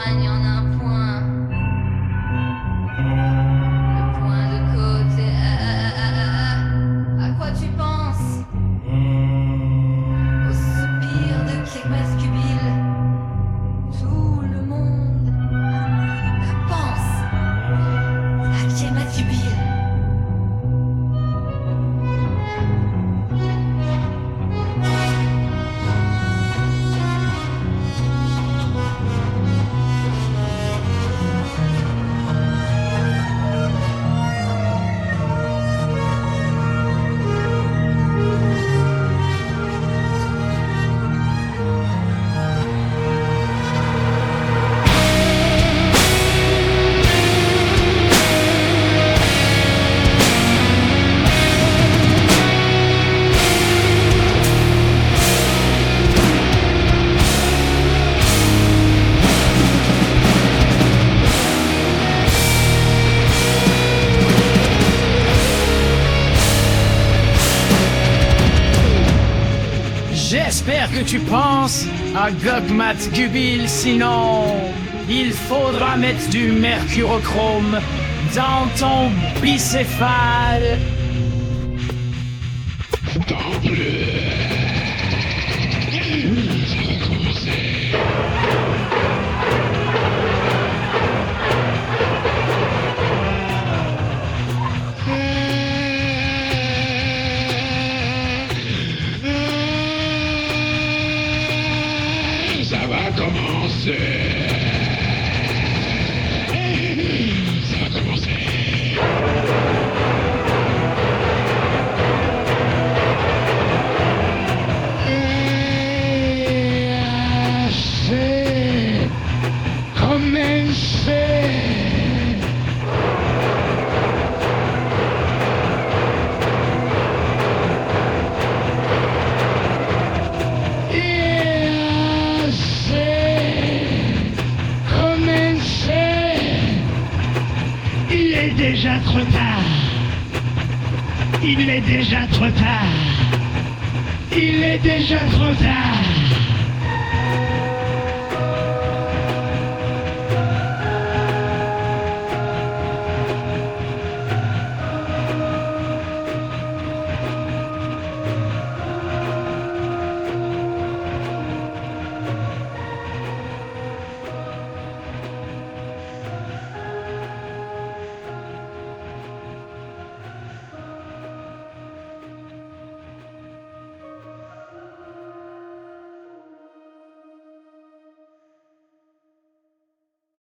montagne en un point. Le point de côté. À quoi tu penses? Au soupir de Kemas Kubil. Tout le monde pense à Kemas Kubil. J'espère que tu penses à Gogmat Gubil, sinon il faudra mettre du mercurochrome dans ton bicéphale. Ça va commencer. Ça va commencer. C'est commencé. Il est déjà trop tard. Il est déjà trop tard. Il est déjà trop tard.